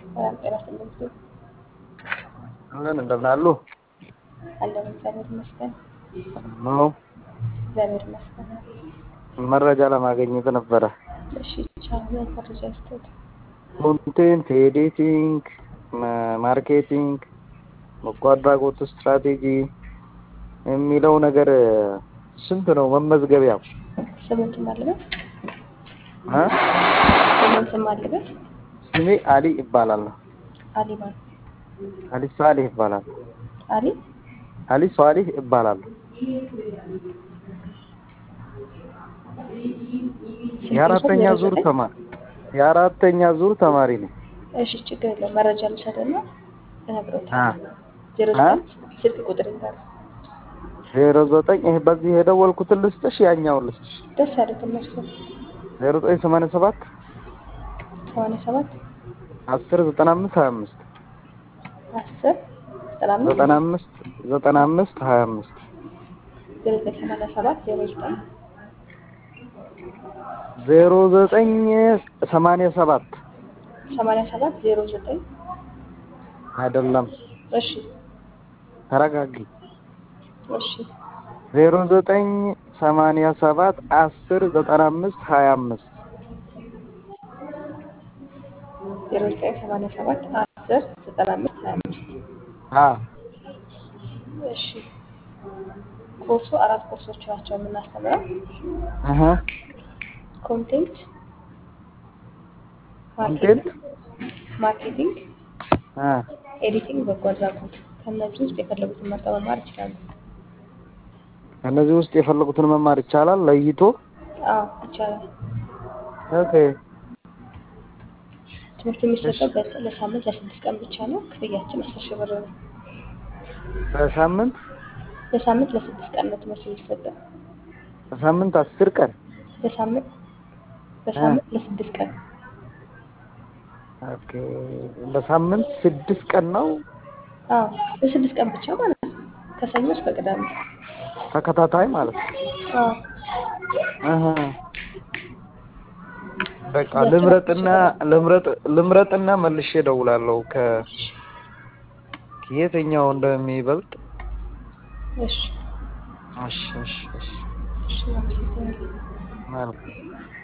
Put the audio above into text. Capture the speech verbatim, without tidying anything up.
ሰላም ጤና ይስጥልኝ። አለን እንደምን አሉ? አለን እግዚአብሔር ይመስገን። ነው እግዚአብሔር ይመስገን። መረጃ ለማግኘት ነበረ። እሺ ቻው መረጃ ይስጡት። ኮንቴንት ኤዲቲንግ፣ ማርኬቲንግ፣ በጎ አድራጎት ስትራቴጂ የሚለው ነገር ስንት ነው መመዝገቢያው? ስምንት ማለበት አ ስምንት ማለበት ስሜ አሊ ይባላል። አሊ ማን? አሊ ሷሊህ ይባላል። አሊ አሊ ሷሊህ ይባላል። የአራተኛ ዙር ተማሪ የአራተኛ ዙር ተማሪ ነኝ። እሺ ችግር የለውም። መረጃ ልውሰድና እነግሮታለሁ። አ ዜሮ ዘጠኝ ስልክ ቁጥር ይባላል። ዜሮ ዘጠኝ ይሄ በዚህ የደወልኩትን ልስጥሽ ያኛውን ልስጥሽ? ደስ ያለህ እነሱ ዜሮ ዘጠኝ ሰማንያ ሰባት ሰማንያ ሰባት አስር ዘጠና አምስት ሀያ አምስት አስር ዘጠና አምስት ዘጠና አምስት ሀያ አምስት ዜሮ ዘጠኝ ሰማንያ ሰባት ዜሮ ዘጠኝ ዜሮ ዘጠኝ ሰማንያ ሰባት ሰማንያ ሰባት ዜሮ ዘጠኝ አይደለም። እሺ ተረጋጊ። እሺ ዜሮ ዘጠኝ ሰማንያ ሰባት አስር ዘጠና አምስት ሀያ አምስት ዜሮ ዘጠኝ ሰማንያ ሰባት አስር ዘጠና አምስት ሀያ አምስት አ እሺ ኮርሱ አራት ኮርሶች ናቸው የምናስተምረው። አሃ ኮንቴንት ኮንቴንት ማርኬቲንግ አ ኤዲቲንግ፣ በጎ አድራጎት። ከእነዚህ ውስጥ የፈለጉትን መርጠው መማር ይችላሉ። ከነዚህ ውስጥ የፈለጉትን መማር ይቻላል ለይቶ? አዎ ይቻላል። ኦኬ። ትምህርት የሚሰጠው ለሳምንት ለስድስት ቀን ብቻ ነው። ክፍያችን አስር ሺህ ብር ነው። በሳምንት ለሳምንት ለስድስት ቀን ነው ትምህርት የሚሰጠው። በሳምንት አስር ቀን ለሳምንት በሳምንት ለስድስት ቀን። ኦኬ። በሳምንት ስድስት ቀን ነው? አዎ ለስድስት ቀን ብቻ ማለት ነው። ከሰኞ እስከ ቅዳሜ ተከታታይ ማለት ነው። አዎ አሃ በቃ ልምረጥና ልምረጥ ልምረጥና መልሼ እደውላለሁ ከ ከየትኛው እንደሚበልጥ። እሺ እሺ እሺ እሺ እሺ ማለት